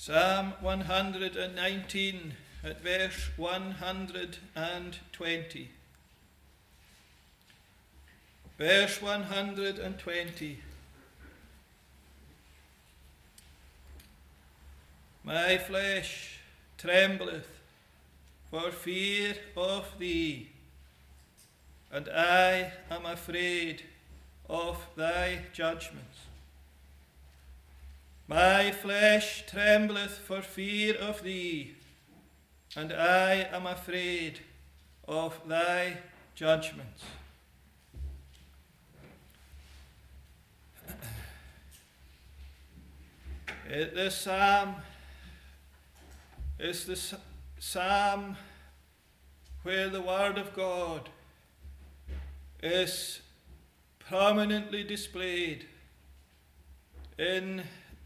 Psalm 119 at verse 120. Verse 120. My flesh trembleth for fear of thee, and I am afraid of thy judgments. My flesh trembleth for fear of thee, and I am afraid of thy judgments. This psalm is the psalm where the Word of God is prominently displayed in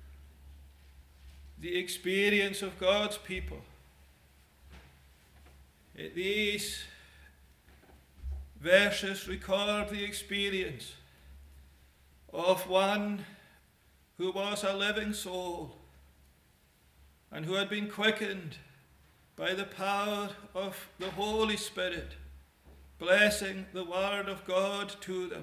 the experience of God's people. These verses record the experience of one who was a living soul and who had been quickened by the power of the Holy Spirit, blessing the Word of God to them.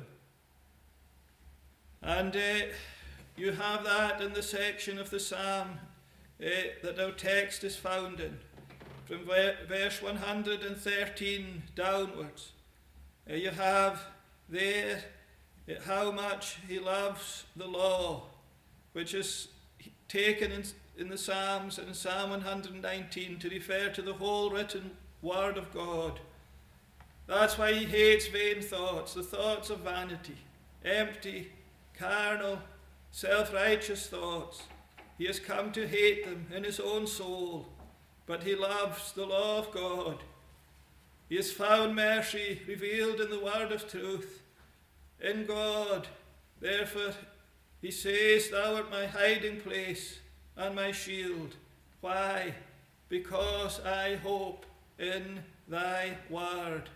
And you have that in the section of the psalm that our text is found in, from verse 113 downwards. You have there how much he loves the law, which is taken in the Psalms, in Psalm 119, to refer to the whole written Word of God. That's why he hates vain thoughts, the thoughts of vanity, empty, carnal, self-righteous thoughts. He has come to hate them in his own soul, but he loves the law of God. He has found mercy revealed in the word of truth, in God. Therefore, he says, Thou art my hiding place and my shield. Why? Because I hope in thy word.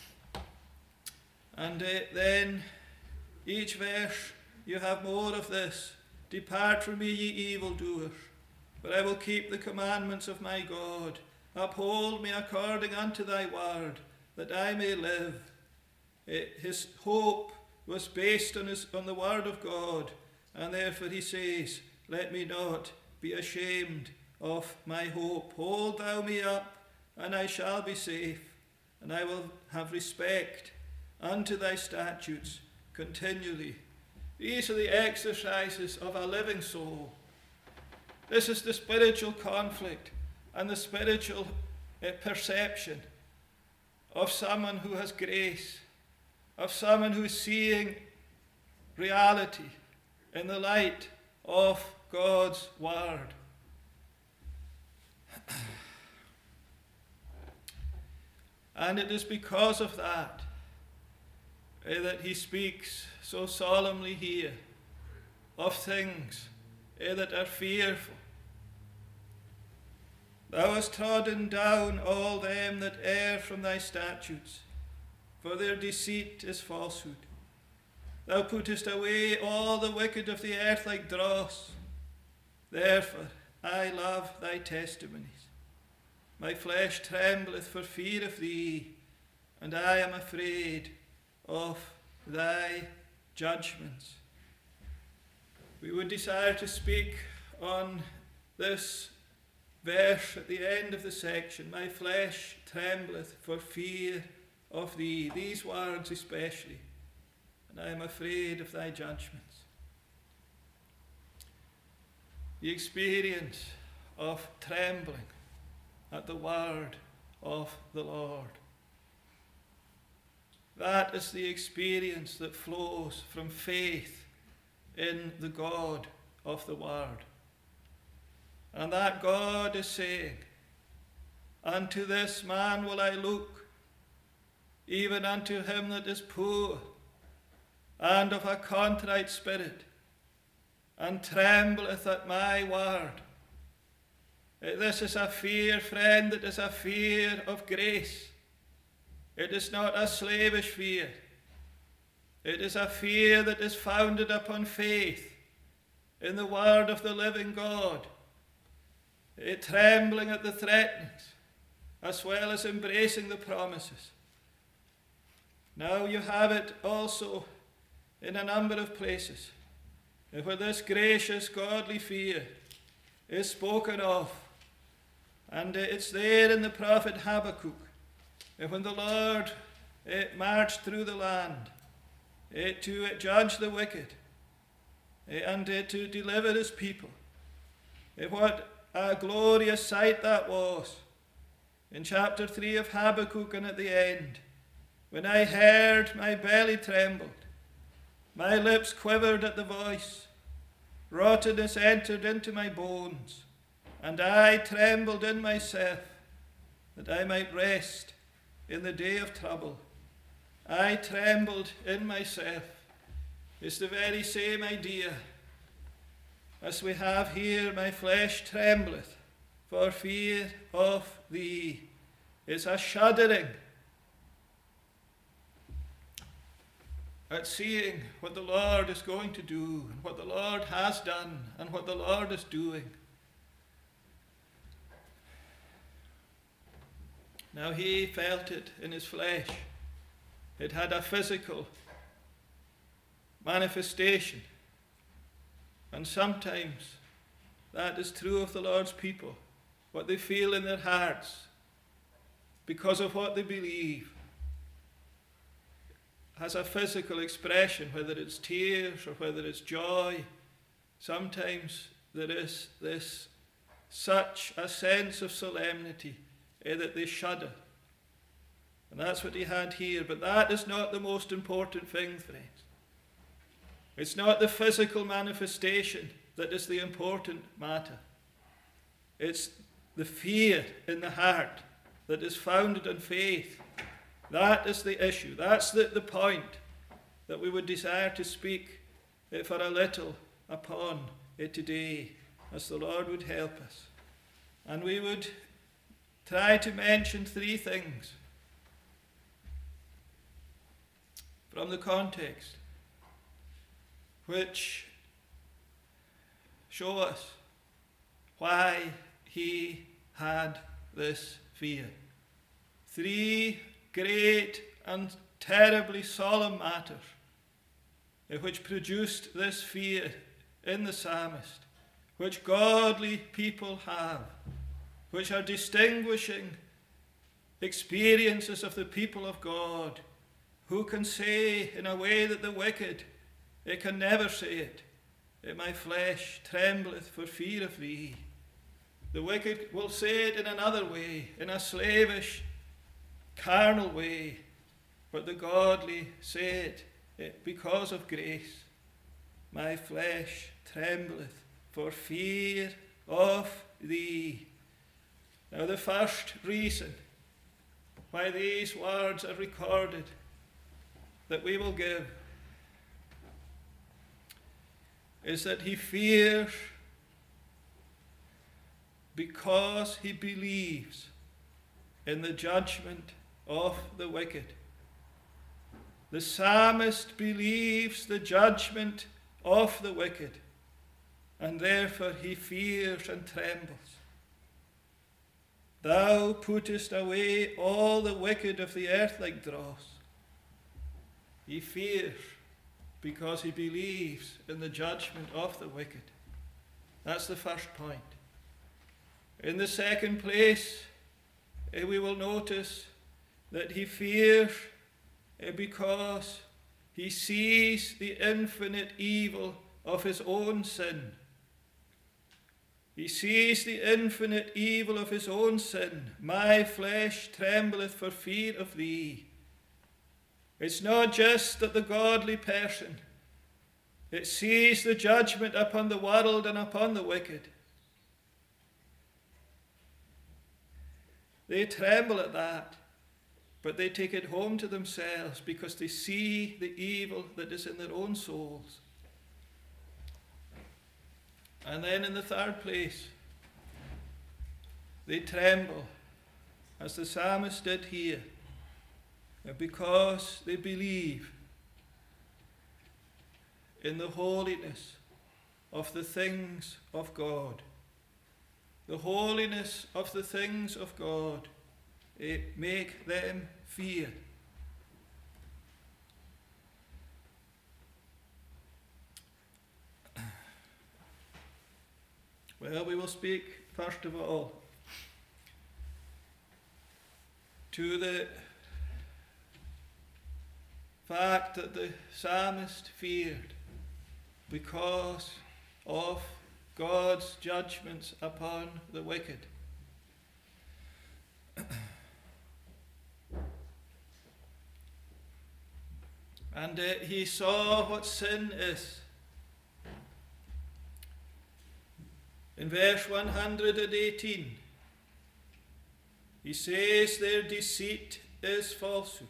And then each verse you have more of this. Depart from me, ye evildoers, for I will keep the commandments of my God. Uphold me according unto thy word, that I may live. His hope was based on the word of God, and therefore he says, Let me not be ashamed of my hope. Hold thou me up, and I shall be safe, and I will have respect unto thy statutes continually. These are the exercises of a living soul. This is the spiritual conflict and the spiritual perception of someone who has grace, of someone who is seeing reality in the light of God's word. And it is because of that that he speaks so solemnly here of things that are fearful. Thou hast trodden down all them that err from thy statutes, for their deceit is falsehood. Thou puttest away all the wicked of the earth like dross. Therefore I love thy testimonies. My flesh trembleth for fear of thee, and I am afraid of thy judgments. We would desire to speak on this verse at the end of the section. My flesh trembleth for fear of thee. These words especially. And I am afraid of thy judgments. The experience of trembling at the word of the Lord. That is the experience that flows from faith in the God of the Word. And that God is saying, Unto this man will I look, even unto him that is poor, and of a contrite spirit, and trembleth at my word. This is a fear, friend, it is a fear of grace. It is not a slavish fear. It is a fear that is founded upon faith in the word of the living God. trembling at the threatenings, as well as embracing the promises. Now you have it also in a number of places where this gracious godly fear is spoken of. And it's there in the prophet Habakkuk, when the Lord marched through the land to judge the wicked and to deliver his people. What a glorious sight that was. In chapter 3 of Habakkuk and at the end, when I heard, my belly trembled, my lips quivered at the voice, rottenness entered into my bones, and I trembled in myself, that I might rest in the day of trouble. I trembled in myself. It's the very same idea as we have here, my flesh trembleth for fear of thee. It's a shuddering at seeing what the Lord is going to do, and what the Lord has done, and what the Lord is doing. Now he felt it in his flesh. It had a physical manifestation. And sometimes that is true of the Lord's people. What they feel in their hearts because of what they believe has a physical expression, whether it's tears or whether it's joy. Sometimes there is this such a sense of solemnity that they shudder. And that's what he had here. But that is not the most important thing, friends. It's not the physical manifestation that is the important matter. It's the fear in the heart that is founded on faith. That is the issue. That's the point that we would desire to speak for a little upon today, as the Lord would help us. And we would try to mention three things from the context which show us why he had this fear. Three great and terribly solemn matters which produced this fear in the psalmist, which godly people have, which are distinguishing experiences of the people of God, who can say in a way that the wicked can never say it, my flesh trembleth for fear of thee. The wicked will say it in another way, in a slavish, carnal way, but the godly say it because of grace. My flesh trembleth for fear of thee. Now the first reason why these words are recorded that we will give is that he fears because he believes in the judgment of the wicked. The psalmist believes the judgment of the wicked, and therefore he fears and trembles. Thou puttest away all the wicked of the earth like dross. He fears because he believes in the judgment of the wicked. That's the first point. In the second place, we will notice that he fears because he sees the infinite evil of his own sin. He sees the infinite evil of his own sin. My flesh trembleth for fear of thee. It's not just that the godly person, it sees the judgment upon the world and upon the wicked. They tremble at that, but they take it home to themselves because they see the evil that is in their own souls. And then in the third place, they tremble, as the psalmist did here, because they believe in the holiness of the things of God. the holiness of the things of God, make them fear. Well, we will speak first of all to the fact that the psalmist feared because of God's judgments upon the wicked. And he saw what sin is. In verse 118, he says, their deceit is falsehood.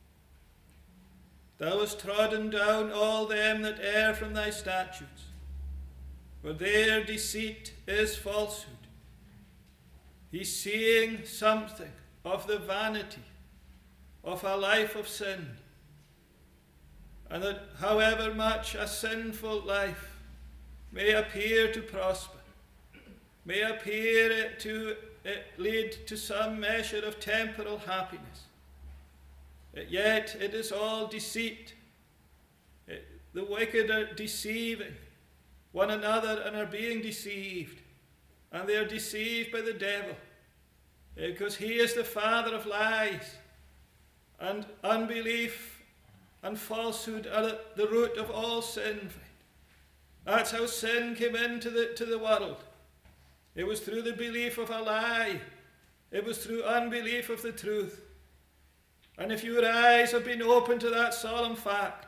Thou hast trodden down all them that err from thy statutes, for their deceit is falsehood. He's seeing something of the vanity of a life of sin, and that however much a sinful life may appear to prosper, may appear to lead to some measure of temporal happiness, yet it is all deceit. The wicked are deceiving one another and are being deceived, and they are deceived by the devil, because he is the father of lies, and unbelief and falsehood are at the root of all sin. That's how sin came into the world. It was through the belief of a lie. It was through unbelief of the truth. And if your eyes have been opened to that solemn fact,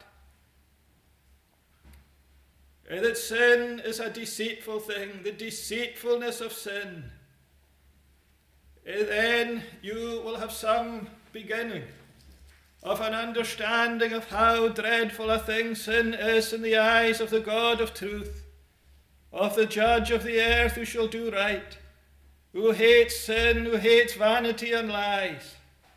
that sin is a deceitful thing, the deceitfulness of sin, then you will have some beginning of an understanding of how dreadful a thing sin is in the eyes of the God of truth, of the judge of the earth who shall do right, who hates sin, who hates vanity and lies.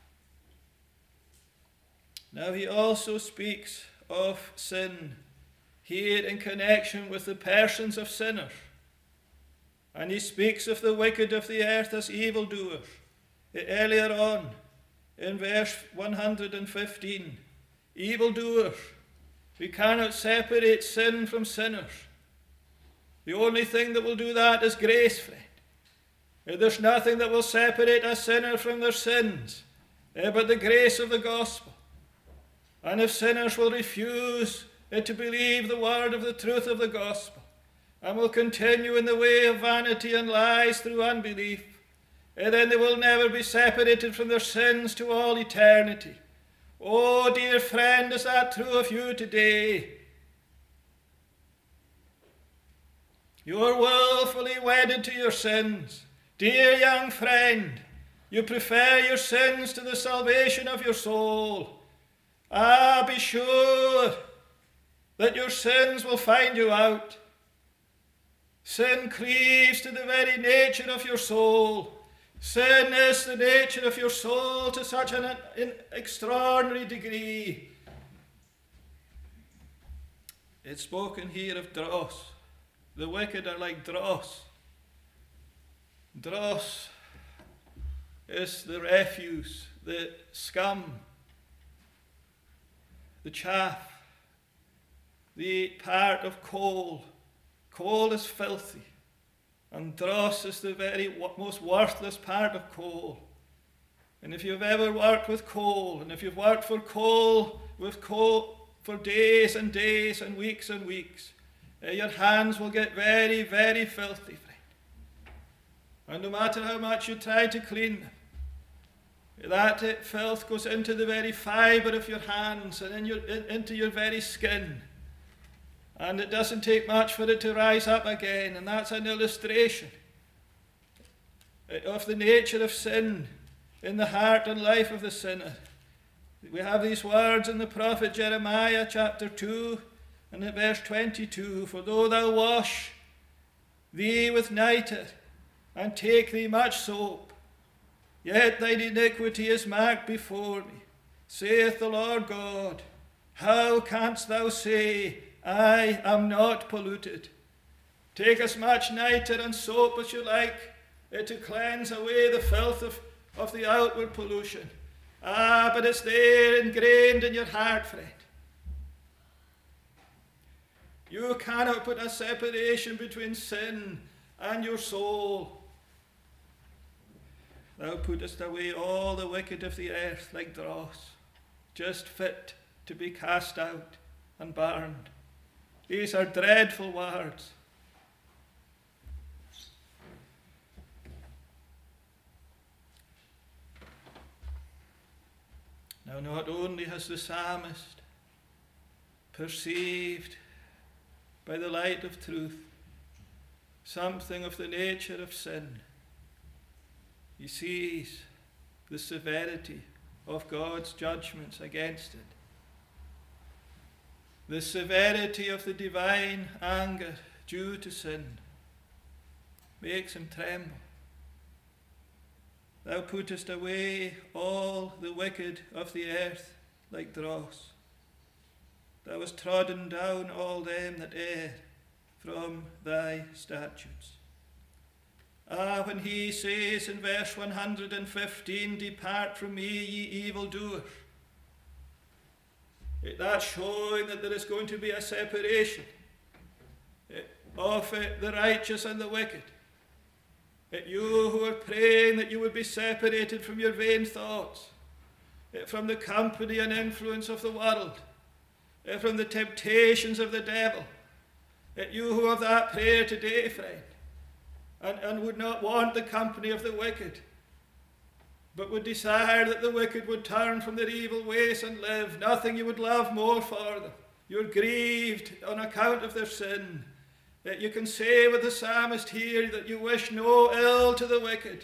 Now he also speaks of sin here in connection with the persons of sinners. And he speaks of the wicked of the earth as evildoers. Earlier on, in verse 115, evildoers. We cannot separate sin from sinners. The only thing that will do that is grace, friend. There's nothing that will separate a sinner from their sins but the grace of the gospel. And if sinners will refuse to believe the word of the truth of the gospel, and will continue in the way of vanity and lies through unbelief, then they will never be separated from their sins to all eternity. Oh, dear friend, is that true of you today? You're willfully wedded to your sins. Dear young friend, you prefer your sins to the salvation of your soul. Be sure that your sins will find you out. Sin cleaves to the very nature of your soul. Sin is the nature of your soul to such an extraordinary degree. It's spoken here of dross. The wicked are like dross. Dross is the refuse, the scum, the chaff, the part of coal. Coal is filthy, and dross is the very most worthless part of coal. And if you've ever worked with coal, and if you've worked with coal for days and days and weeks, your hands will get very, very filthy, friend. And no matter how much you try to clean them, that filth goes into the very fibre of your hands and into your very skin. And it doesn't take much for it to rise up again. And that's an illustration of the nature of sin in the heart and life of the sinner. We have these words in the prophet Jeremiah chapter 2 and in verse 22. For though thou wash thee with nitre and take thee much soap, yet thine iniquity is marked before me, saith the Lord God. How canst thou say, I am not polluted? Take as much nitre and soap as you like, to cleanse away the filth of the outward pollution. But it's there ingrained in your heart, friend. You cannot put a separation between sin and your soul. Thou puttest away all the wicked of the earth like dross, just fit to be cast out and burned. These are dreadful words. Now, not only has the psalmist perceived by the light of truth something of the nature of sin, he sees the severity of God's judgments against it. The severity of the divine anger due to sin makes him tremble. Thou puttest away all the wicked of the earth like dross. Thou hast trodden down all them that err from thy statutes. When he says in verse 115, depart from me, ye evildoers, that's showing that there is going to be a separation of the righteous and the wicked. You who are praying that you would be separated from your vain thoughts, from the company and influence of the world, from the temptations of the devil. You who have that prayer today, friend, and would not want the company of the wicked, but would desire that the wicked would turn from their evil ways and live. Nothing you would love more for them. You're grieved on account of their sin. You can say with the psalmist here that you wish no ill to the wicked.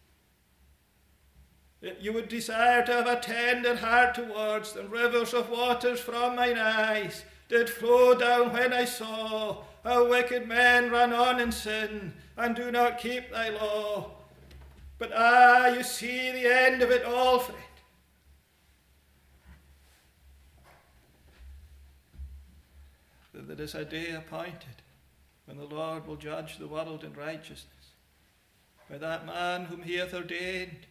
You would desire to have a tender heart towards them. Rivers of waters from mine eyes did flow down when I saw how wicked men run on in sin and do not keep thy law. But you see the end of it all, friend. That there is a day appointed when the Lord will judge the world in righteousness by that man whom he hath ordained.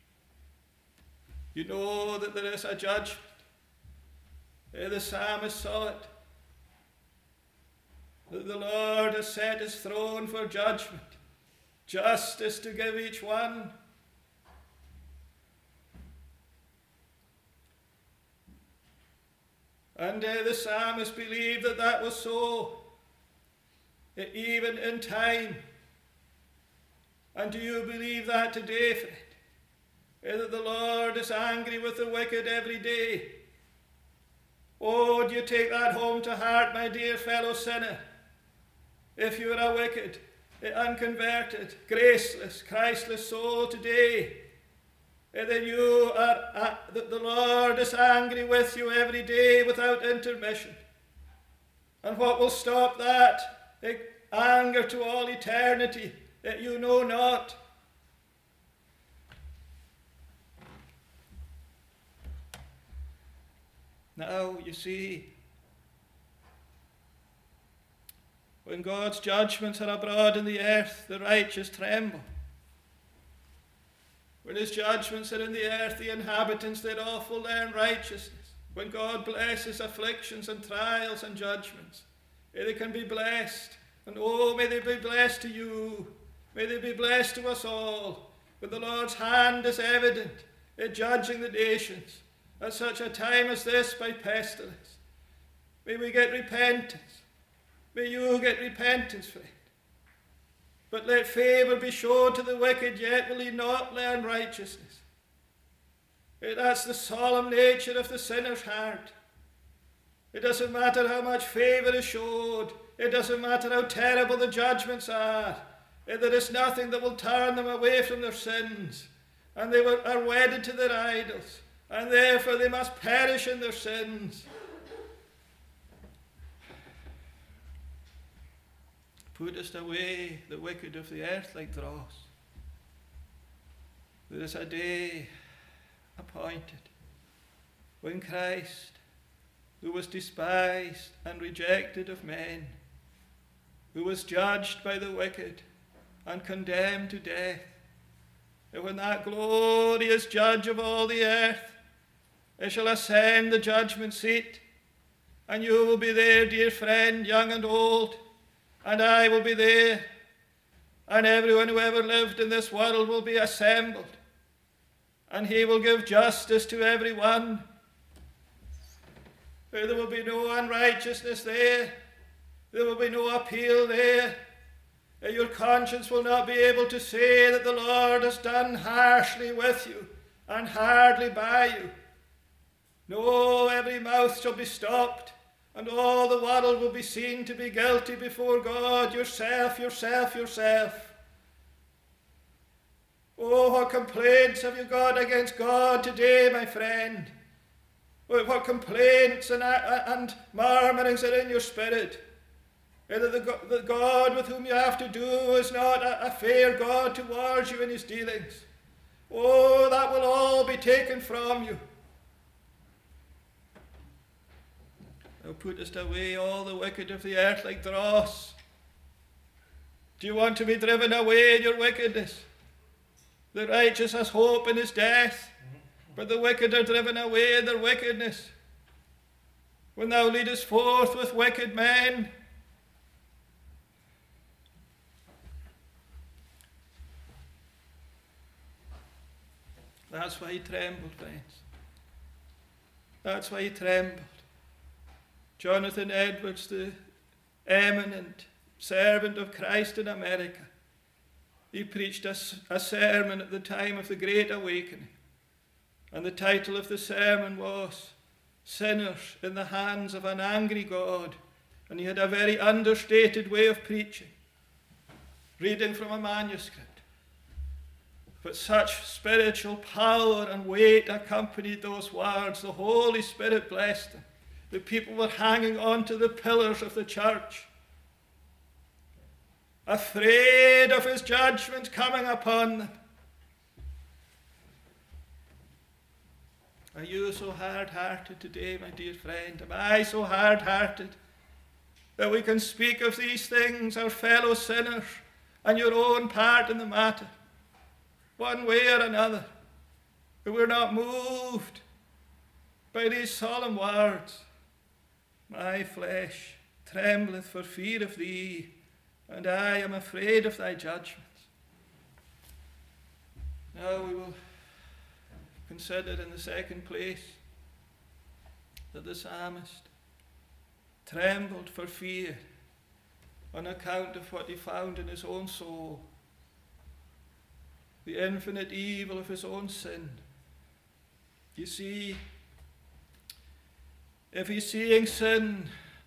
You know that there is a judgment. The psalmist saw it. That the Lord has set his throne for judgment, justice to give each one. And the psalmist believed that that was so, even in time. And do you believe that today, friend? That the Lord is angry with the wicked every day? Oh, do you take that home to heart, my dear fellow sinner? If you are a wicked, unconverted, graceless, Christless soul today, then you are, the Lord is angry with you every day without intermission. And what will stop that anger to all eternity that you know not? Now, you see, when God's judgments are abroad in the earth, the righteous tremble. When his judgments are in the earth, the inhabitants thereof will learn righteousness. When God blesses afflictions and trials and judgments, they can be blessed. And oh, may they be blessed to you. May they be blessed to us all. When the Lord's hand is evident in judging the nations at such a time as this by pestilence. May we get repentance. May you get repentance, friend. But let favour be shown to the wicked, yet will he not learn righteousness. That's the solemn nature of the sinner's heart. It doesn't matter how much favour is showed. It doesn't matter how terrible the judgments are. There is nothing that will turn them away from their sins. And they are wedded to their idols. And therefore they must perish in their sins. Puttest away the wicked of the earth like dross. There is a day appointed when Christ, who was despised and rejected of men, who was judged by the wicked, and condemned to death. And when that glorious judge of all the earth, he shall ascend the judgment seat, and you will be there, dear friend, young and old, and I will be there, and everyone who ever lived in this world will be assembled, and he will give justice to every one. There will be no unrighteousness there. There will be no appeal there. Your conscience will not be able to say that the Lord has done harshly with you and hardly by you. No, every mouth shall be stopped, and all the world will be seen to be guilty before God. Yourself, yourself, yourself. Oh, what complaints have you got against God today, my friend? What complaints and murmurings are in your spirit? That the God with whom you have to do is not a fair God towards you in his dealings. Oh, that will all be taken from you. Thou puttest away all the wicked of the earth like dross. Do you want to be driven away in your wickedness? The righteous has hope in his death, but the wicked are driven away in their wickedness. When thou leadest forth with wicked men, that's why he trembled, friends. That's why he trembled. Jonathan Edwards, the eminent servant of Christ in America, he preached a sermon at the time of the Great Awakening. And the title of the sermon was Sinners in the Hands of an Angry God. And he had a very understated way of preaching, reading from a manuscript. But such spiritual power and weight accompanied those words. The Holy Spirit blessed them. The people were hanging on to the pillars of the church, afraid of his judgment coming upon them. Are you so hard-hearted today, my dear friend? Am I so hard-hearted that we can speak of these things, our fellow sinners, and your own part in the matter, one way or another, that we're not moved by these solemn words? My flesh trembleth for fear of thee, and I am afraid of thy judgments. Now we will consider in the second place that the psalmist trembled for fear on account of what he found in his own soul, the infinite evil of his own sin. You see, if he's seeing sin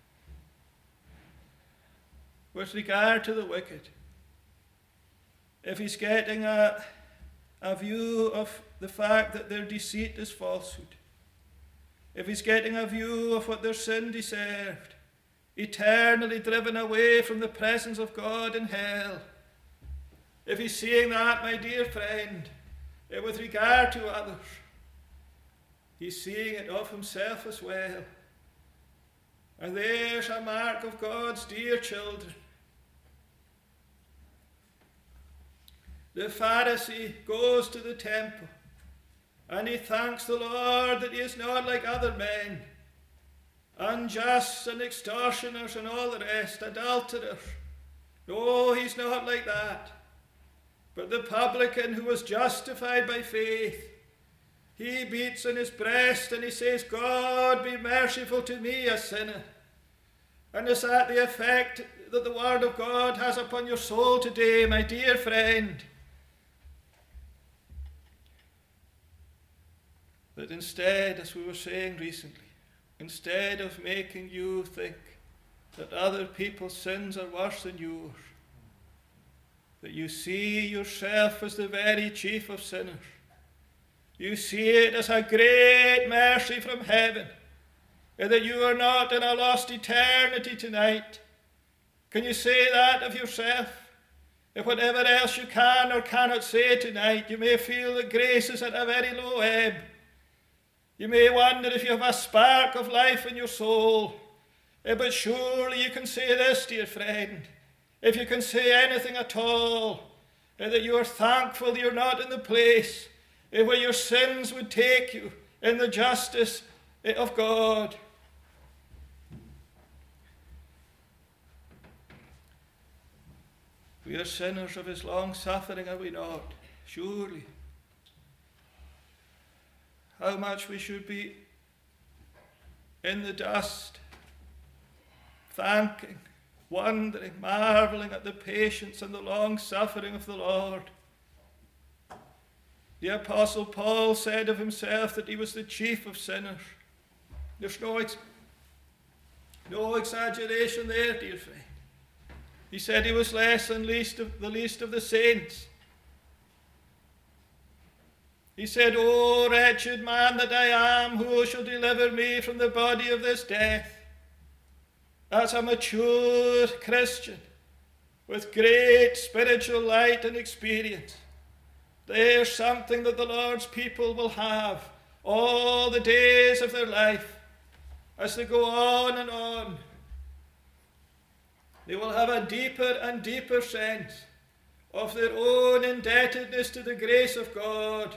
with regard to the wicked, if he's getting a view of the fact that their deceit is falsehood, if he's getting a view of what their sin deserved, eternally driven away from the presence of God in hell, if he's seeing that, my dear friend, with regard to others, he's seeing it of himself as well. And there's a mark of God's dear children. The Pharisee goes to the temple and he thanks the Lord that he is not like other men, unjust and extortioners and all the rest, adulterers. No, he's not like that. But the publican who was justified by faith, he beats on his breast and he says, God, be merciful to me, a sinner. And is that the effect that the word of God has upon your soul today, my dear friend? That instead, as we were saying recently, instead of making you think that other people's sins are worse than yours, that you see yourself as the very chief of sinners. You see it as a great mercy from heaven, and that you are not in a lost eternity tonight. Can you say that of yourself? If whatever else you can or cannot say tonight, you may feel that grace is at a very low ebb. You may wonder if you have a spark of life in your soul. But surely you can say this, dear friend. if you can say anything at all, that you are thankful you're not in the place where your sins would take you in the justice of God. We are sinners of his long suffering, are we not? Surely. How much we should be in the dust, thanking, wondering, marveling at the patience and the long suffering of the Lord. The Apostle Paul said of himself that he was the chief of sinners. There's no exaggeration there, dear friend. He said he was less than the least of the saints. He said, "O wretched man that I am, who shall deliver me from the body of this death?" As a mature Christian with great spiritual light and experience, there's something that the Lord's people will have all the days of their life as they go on and on. They will have a deeper and deeper sense of their own indebtedness to the grace of God.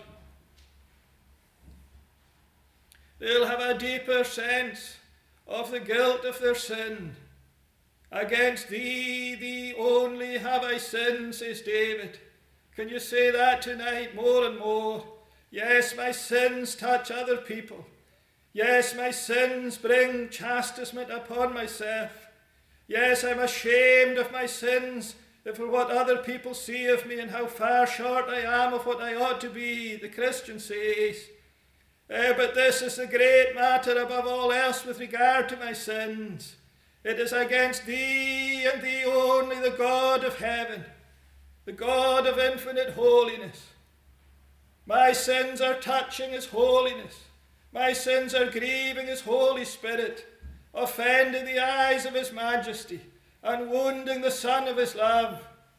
They'll have a deeper sense of the guilt of their sin. Against thee only have I sinned, says David. Can you say that tonight more and more? Yes, my sins touch other people. Yes, my sins bring chastisement upon myself. Yes, I'm ashamed of my sins for what other people see of me and how far short I am of what I ought to be, the Christian says. But this is the great matter above all else with regard to my sins. It is against thee and thee only, the God of heaven, the God of infinite holiness. My sins are touching his holiness. My sins are grieving his Holy Spirit, offending the eyes of his majesty, and wounding the Son of his love.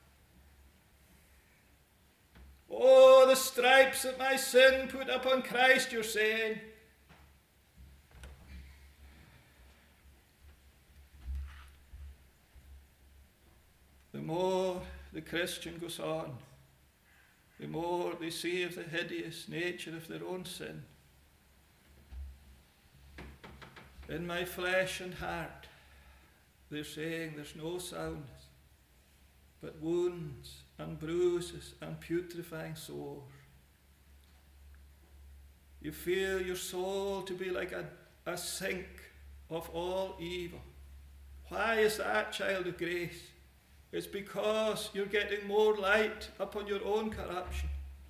Oh, the stripes that my sin put upon Christ, you're saying. The more the Christian goes on, the more they see of the hideous nature of their own sin. In my flesh and heart, they're saying there's no soundness, but wounds and bruises and putrefying sores. You feel your soul to be like a sink of all evil. Why is that, child of grace? It's because you're getting more light upon your own corruption.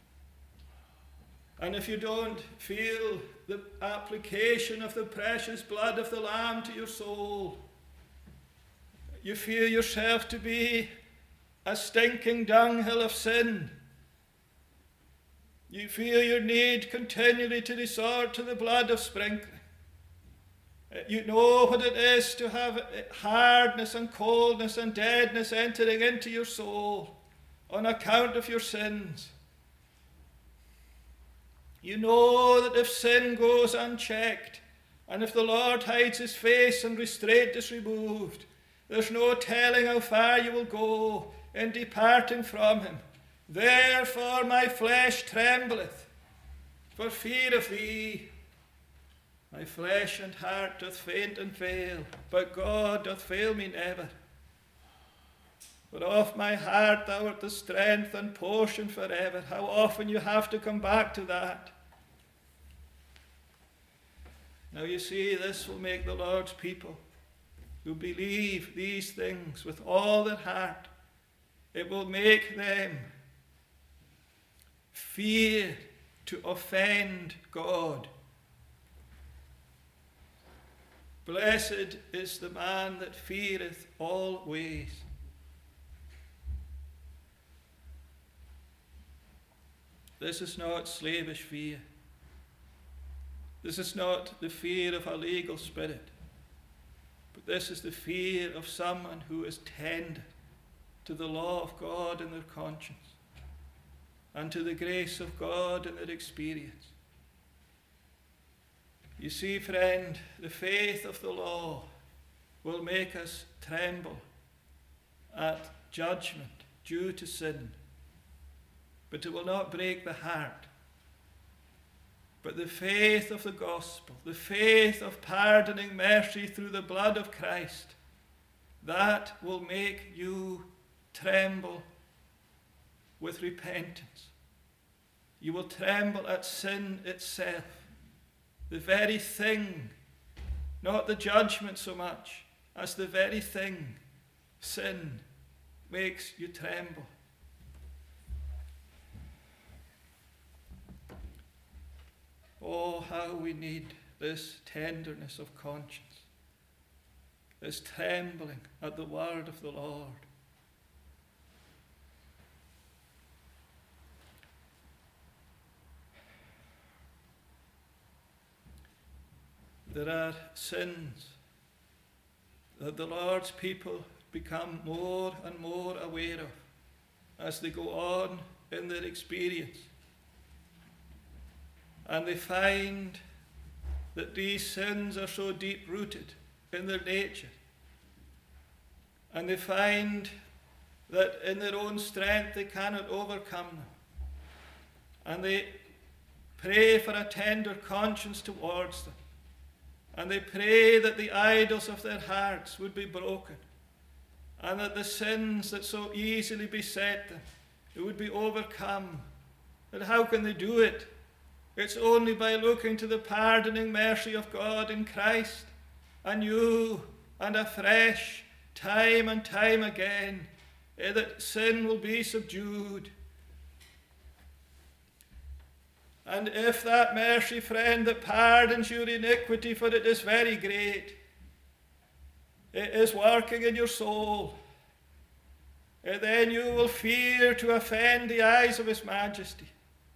And if you don't feel the application of the precious blood of the Lamb to your soul, you feel yourself to be a stinking dunghill of sin. You feel your need continually to resort to the blood of sprinkling. You know what it is to have hardness and coldness and deadness entering into your soul on account of your sins. You know that if sin goes unchecked, and if the Lord hides his face and restraint is removed, there's no telling how far you will go in departing from him. Therefore my flesh trembleth for fear of thee. My flesh and heart doth faint and fail, but God doth fail me never. For of my heart thou art the strength and portion forever. How often you have to come back to that. Now you see, this will make the Lord's people who believe these things with all their heart, it will make them fear to offend God. Blessed is the man that feareth always. This is not slavish fear. This is not the fear of a legal spirit, but this is the fear of someone who is tender to the law of God in their conscience and to the grace of God in their experience. You see, friend, the faith of the law will make us tremble at judgment due to sin, but it will not break the heart. But the faith of the gospel, the faith of pardoning mercy through the blood of Christ, that will make you tremble with repentance. You will tremble at sin itself, the very thing, not the judgment so much as the very thing, sin, makes you tremble. Oh, how we need this tenderness of conscience, this trembling at the word of the Lord. There are sins that the Lord's people become more and more aware of as they go on in their experience. And they find that these sins are so deep-rooted in their nature. And they find that in their own strength they cannot overcome them. And they pray for a tender conscience towards them. And they pray that the idols of their hearts would be broken, and that the sins that so easily beset them, it would be overcome. And how can they do it? It's only by looking to the pardoning mercy of God in Christ, anew and afresh, time and time again, that sin will be subdued. And if that mercy, friend, that pardons your iniquity, for it is very great, it is working in your soul, then you will fear to offend the eyes of his majesty.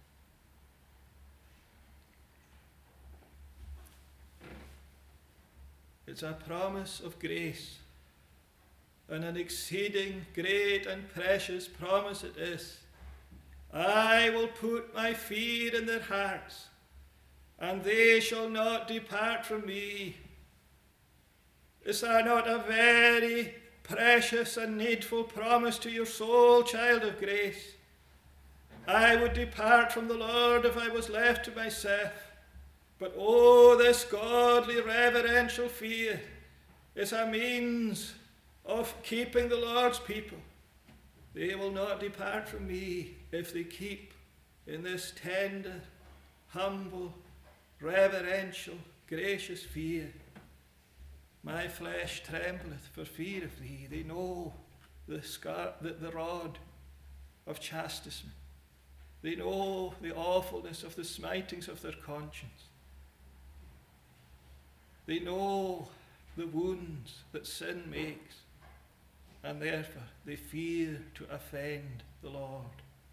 It's a promise of grace, and an exceeding great and precious promise it is. I will put my fear in their hearts, and they shall not depart from me. Is that not a very precious and needful promise to your soul, child of grace? I would depart from the Lord if I was left to myself. But oh, this godly reverential fear is a means of keeping the Lord's people. They will not depart from me if they keep in this tender, humble, reverential, gracious fear. My flesh trembleth for fear of thee. They know the rod of chastisement. They know the awfulness of the smitings of their conscience. They know the wounds that sin makes, and therefore they fear to offend the Lord.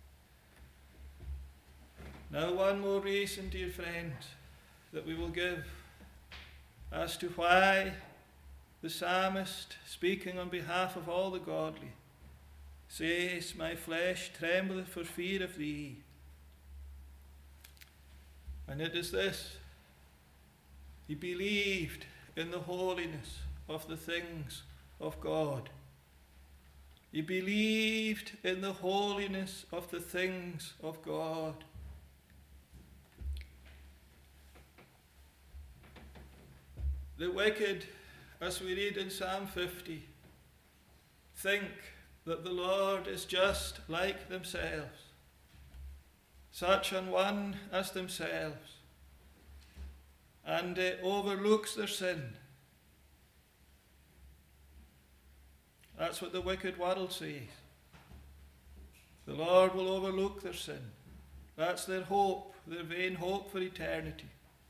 Now, one more reason, dear friend, that we will give as to why the psalmist, speaking on behalf of all the godly, says, my flesh trembleth for fear of thee. And it is this: he believed in the holiness of the things of God. He believed in the holiness of the things of God. The wicked, as we read in Psalm 50, think that the Lord is just like themselves, such an one as themselves, and overlooks their sin. That's what the wicked world says. The Lord will overlook their sin. That's their hope, their vain hope for eternity.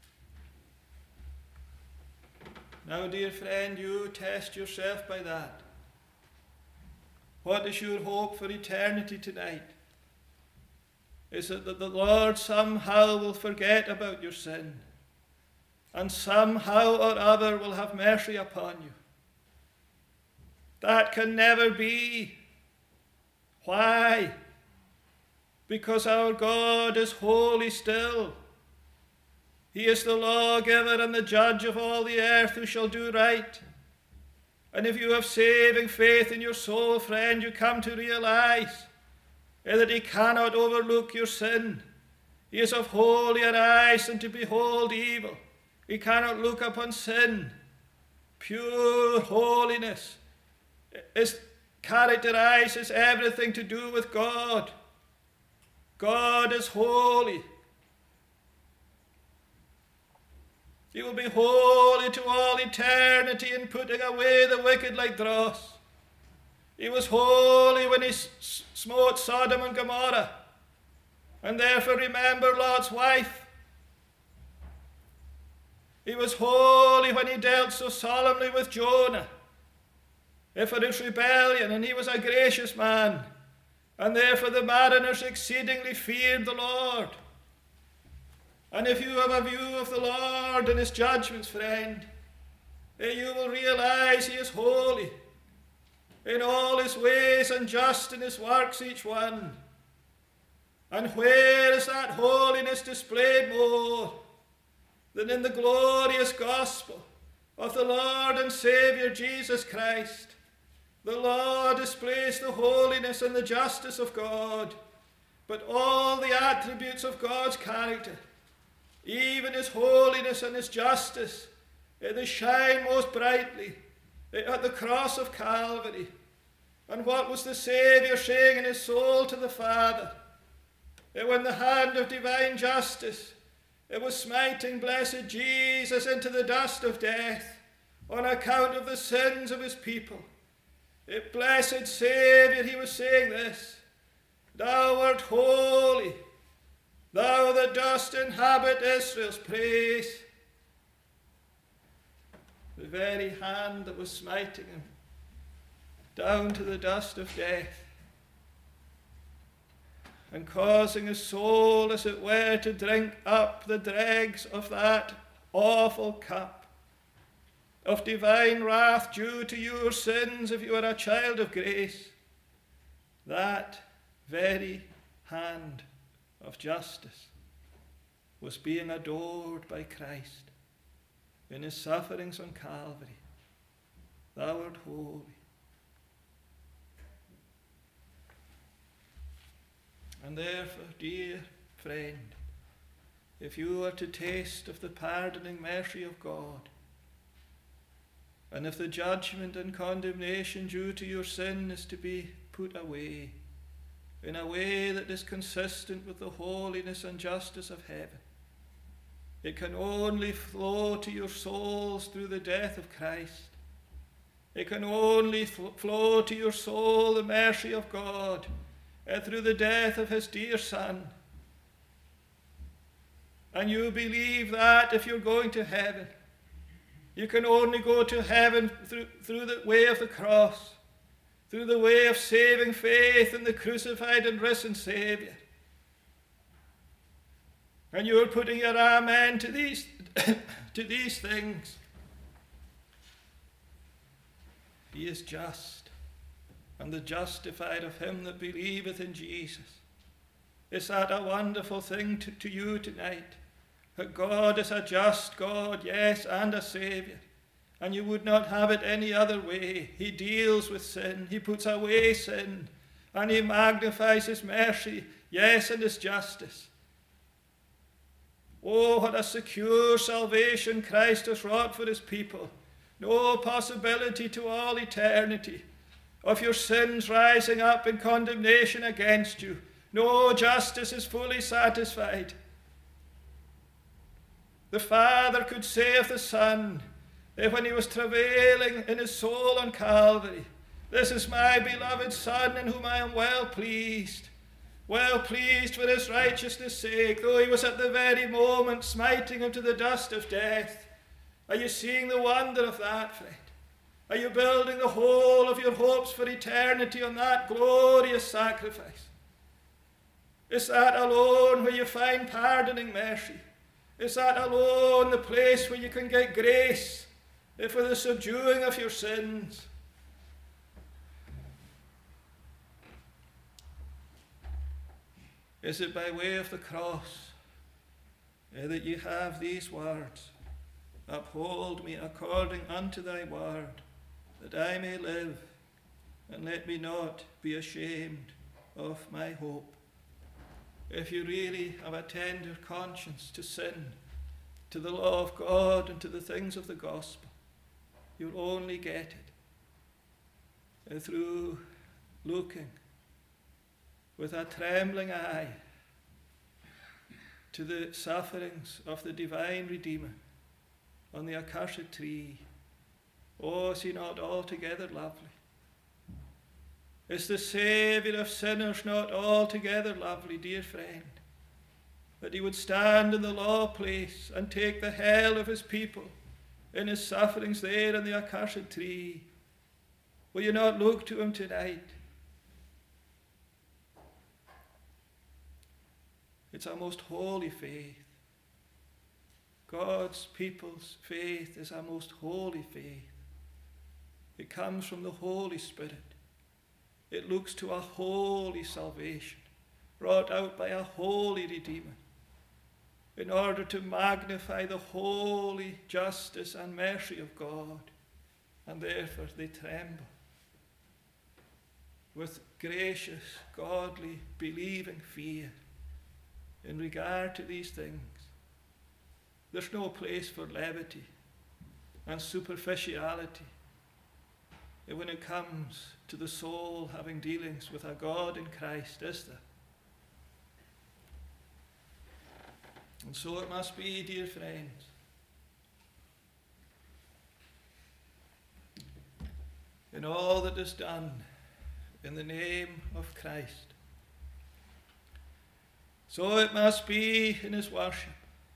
Now, dear friend, you test yourself by that. What is your hope for eternity tonight? Is it that the Lord somehow will forget about your sin, and somehow or other will have mercy upon you? That can never be. Why? Because our God is holy still. He is the lawgiver and the judge of all the earth, who shall do right. And if you have saving faith in your soul, friend, you come to realize that he cannot overlook your sin. He is of holier eyes than to behold evil. He cannot look upon sin. Pure holiness characterizes everything to do with God. God is holy. He will be holy to all eternity in putting away the wicked like dross. He was holy when he smote Sodom and Gomorrah. And therefore remember Lot's wife. He was holy when he dealt so solemnly with Jonah for his rebellion, and he was a gracious man. And therefore the mariners exceedingly feared the Lord. And if you have a view of the Lord and his judgments, friend, you will realize he is holy in all his ways and just in his works each one. And where is that holiness displayed more than in the glorious gospel of the Lord and Saviour Jesus Christ? The Lord displays the holiness and the justice of God, but all the attributes of God's character, even his holiness and his justice, they shine most brightly at the cross of Calvary. And what was the Saviour saying in his soul to the Father? When the hand of divine justice was smiting blessed Jesus into the dust of death on account of the sins of his people. Blessed Saviour, he was saying this: Thou art holy, thou that dost inhabit Israel's praise. The very hand that was smiting him down to the dust of death and causing his soul, as it were, to drink up the dregs of that awful cup of divine wrath due to your sins if you are a child of grace. That very hand of justice was being adored by Christ in his sufferings on Calvary. Thou art holy. And therefore, dear friend, if you are to taste of the pardoning mercy of God, and if the judgment and condemnation due to your sin is to be put away in a way that is consistent with the holiness and justice of heaven, it can only flow to your souls through the death of Christ. It can only flow to your soul the mercy of God through the death of his dear Son. And you believe that if you're going to heaven, you can only go to heaven through the way of the cross, through the way of saving faith in the crucified and risen Saviour. And you're putting your amen to these, to these things. He is just, and the justified of him that believeth in Jesus. Is that a wonderful thing to you tonight? That God is a just God, yes, and a Saviour. And you would not have it any other way. He deals with sin. He puts away sin. And he magnifies his mercy, yes, and his justice. Oh, what a secure salvation Christ has wrought for his people. No possibility to all eternity of your sins rising up in condemnation against you. No, justice is fully satisfied. The Father could say of the Son, when he was travailing in his soul on Calvary, This is my beloved Son, in whom I am well pleased for his righteousness' sake, though he was at the very moment smiting him to the dust of death. Are you seeing the wonder of that, friend? Are you building the whole of your hopes for eternity on that glorious sacrifice? Is that alone where you find pardoning mercy? Is that alone the place where you can get grace for the subduing of your sins? Is it by way of the cross that you have these words? Uphold me according unto thy word. that I may live, and let me not be ashamed of my hope. If you really have a tender conscience to sin, to the law of God, and to the things of the gospel, you'll only get it through looking with a trembling eye to the sufferings of the divine Redeemer on the accursed tree. Oh, is he not altogether lovely? Is the Saviour of sinners not altogether lovely, dear friend? That he would stand in the law place and take the hell of his people in his sufferings there on the accursed tree. Will you not look to him tonight? It's a most holy faith. God's people's faith is a most holy faith. It comes from the Holy Spirit. It looks to a holy salvation brought out by a holy Redeemer in order to magnify the holy justice and mercy of God, and therefore they tremble with gracious, godly, believing fear in regard to these things. There's no place for levity and superficiality when it comes to the soul having dealings with a God in Christ, is there? And so it must be, dear friends. In all that is done in the name of Christ, so it must be in his worship.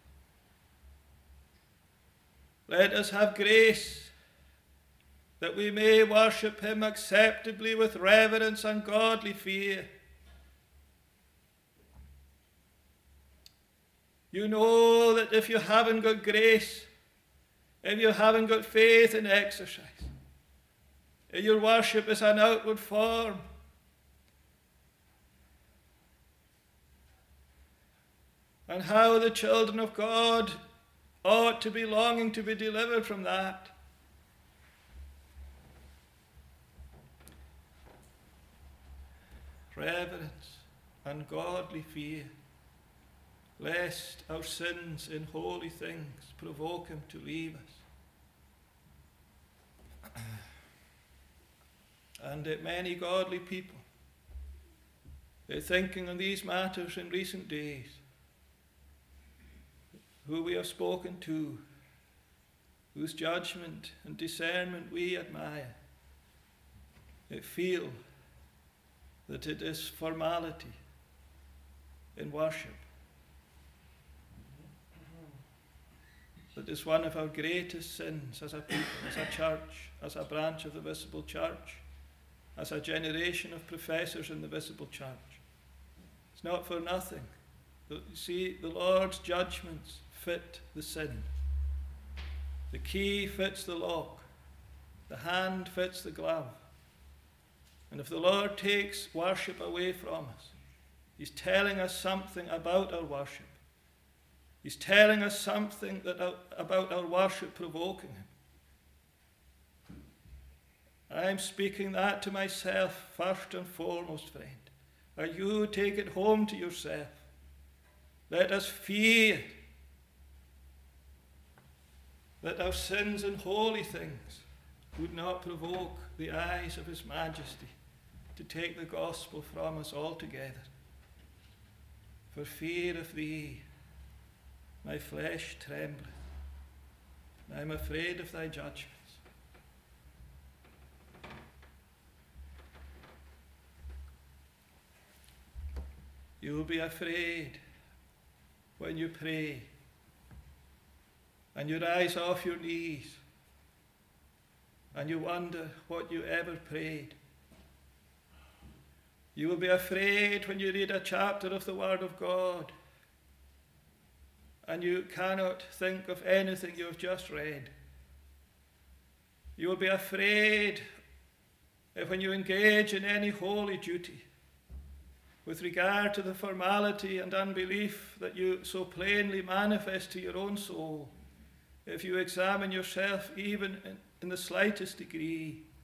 Let us have grace that we may worship him acceptably with reverence and godly fear. You know that if you haven't got grace, if you haven't got faith in exercise, your worship is an outward form. And how the children of God ought to be longing to be delivered from that. Reverence and godly fear, lest our sins in holy things provoke him to leave us. And many godly people, thinking on these matters in recent days, who we have spoken to, whose judgment and discernment we admire, they feel that it is formality in worship that is one of our greatest sins as a people, as a church, as a branch of the visible church, as a generation of professors in the visible church. It's not for nothing. You see, the Lord's judgments fit the sin. The key fits the lock. The hand fits the glove. And if the Lord takes worship away from us, he's telling us something about our worship. He's telling us something about our worship provoking him. I'm speaking that to myself first and foremost, friend. Or you take it home to yourself. Let us fear that our sins and holy things would not provoke the eyes of his majesty to take the gospel from us altogether. For fear of thee, my flesh trembleth, and I am afraid of thy judgments. You will be afraid when you pray and you rise off your knees and you wonder what you ever prayed. You will be afraid when you read a chapter of the Word of God and you cannot think of anything you have just read. You will be afraid when you engage in any holy duty with regard to the formality and unbelief that you so plainly manifest to your own soul. If you examine yourself even in the slightest degree,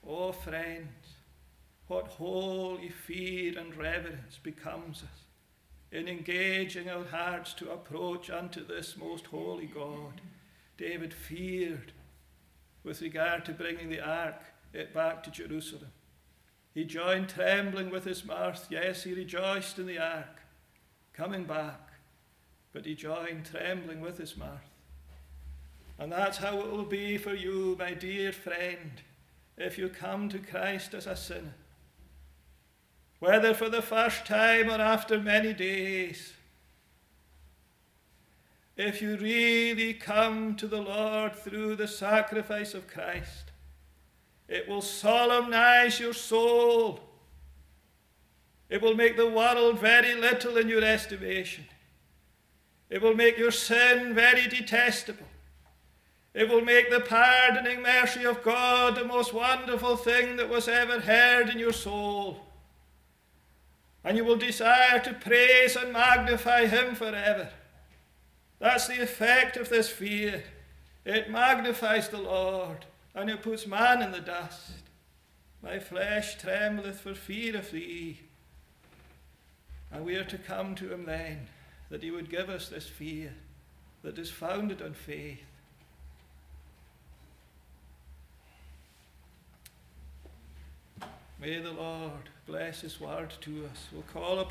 Oh, friends, what holy fear and reverence becomes us in engaging our hearts to approach unto this most holy God. David feared with regard to bringing the ark back to Jerusalem. He joined trembling with his mirth. Yes, he rejoiced in the ark coming back, but he joined trembling with his mirth. And that's how it will be for you, my dear friend, if you come to Christ as a sinner. Whether for the first time or after many days, if you really come to the Lord through the sacrifice of Christ, it will solemnize your soul. It will make the world very little in your estimation. It will make your sin very detestable. It will make the pardoning mercy of God the most wonderful thing that was ever heard in your soul. And you will desire to praise and magnify him forever. That's the effect of this fear. It magnifies the Lord, and it puts man in the dust. My flesh trembleth for fear of thee. And we are to come to him then, that he would give us this fear that is founded on faith. May the Lord bless his word to us. We'll call upon